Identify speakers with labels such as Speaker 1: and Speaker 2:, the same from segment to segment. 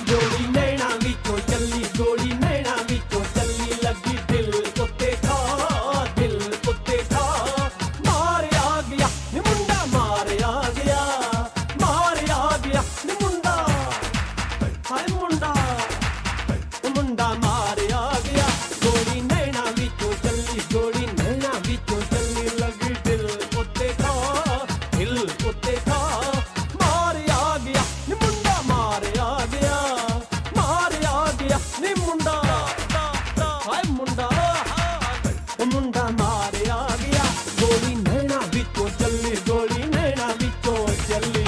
Speaker 1: गोली नैना विचों चली, गोली नैना विचों चली, लगी दिल उत्ते खा, दिल उत्ते खा। मार आ गया नी मुंडा, मार आ गया, मार आ गया नी मुंडा, हाय मुंडा, मुंडा मार आ गया। गोली नैना विचों चली, गोली नैना विचों चली, लगी दिल उत्ते खा, दिल उत्ते खा। मार आ गया नी मुंडा, मार आ गया, मार आ गया नी मुंडा, हाय मुंडा, मुंडा मार आ गया। गोली नैना विचों चली, गोली नैना विचों चली।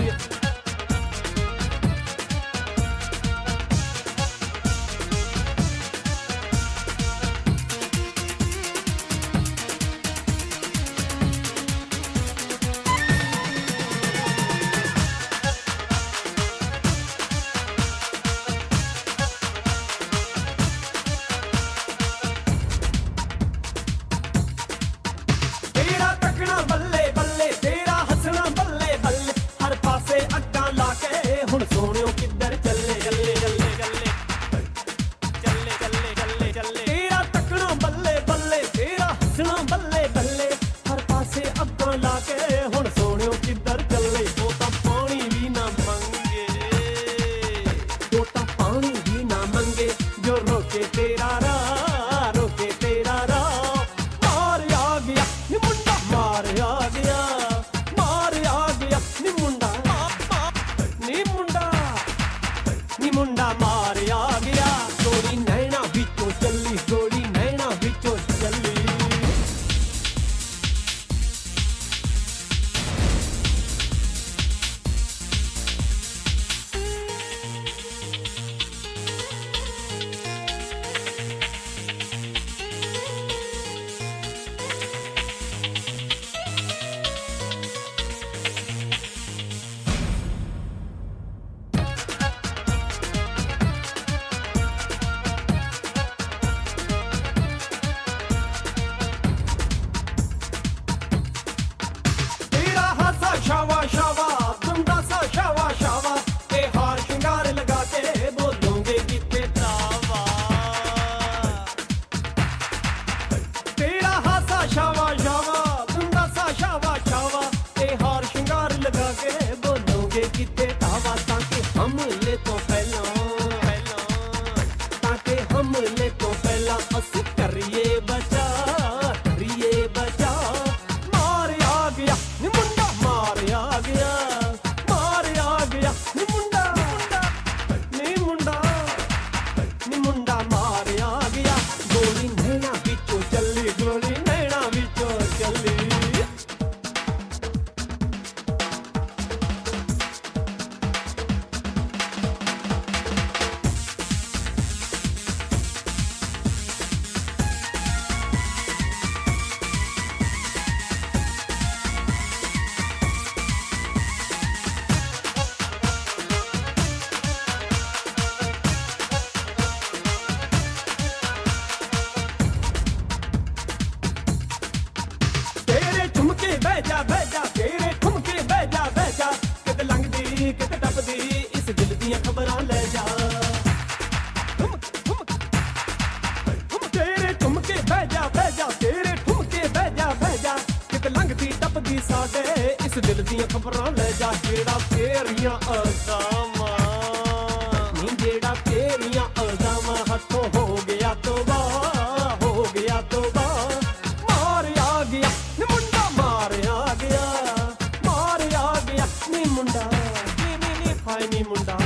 Speaker 1: तेरा तकना बल्ले बल्ले, तेरा हसना बल्ले बल्ले, हर पासे अग्गां लाके हुण सोहणियो किधर चले, चले चले चले चले चले चले चले। तेरा तकना बल्ले बल्ले, तेरा हसना बल्ले बल्ले, हर पासे अग्गां लाके हुण सोहणियो किधर चले। ओ तां पानी भी ना मंगे, ओ तां पानी भी ना मंगे, जो रोके तेरा राह, रोके तेरा राह। मार आ गया नी मुंडा, मार आ गया, मार आ गया नी मुंडा, नी मुंडा, नी मुंडा मार आ गया। गोली नैना विचों चली, गोली नैना विचों चली। तेरा हासा शावा शावा, तुंदा सा शावा शावा, ते हार श्रृंगार लगा के बोलोगे कितने तावा। तेरा हासा शावा शावा, तुंदा सा शावा शावा, ते हार श्रृंगार लगा के बोलोगे कितने तावा। ताकि हमले तो पहला, ताकि हमले तो पहला असी करिए बचा, करिए बचा। मार आ गया नी मुंडा, मार आ गया, मार आ गया नी मुंडा, नी मुंडा, नी मुंडा मार आ गया। गोली नैना विचों चली, गोली नैना विचों चली। तेरे ठुमके बह जा बह जा, तेरे ठुमके बह जा बह जा, किते लंघदी किते टपदी इस दिल दियां खबरां ले जा। तेरे ठुमके बह जा बह जा, तेरे ठुमके बह जा बह जा, किते लंघदी टपदी साडे इस दिल दियां खबरां ले जा। जेड़ा तेरियां अज़ामां नी, जेड़ा तेरियां अज़ामां हथों हो गया तौबा, हो गया तौबा। मार आ गया नी मुंडा, मार आ गया, मार आ गया नी मुंडा, नी नी नी हाय नी मुंडा,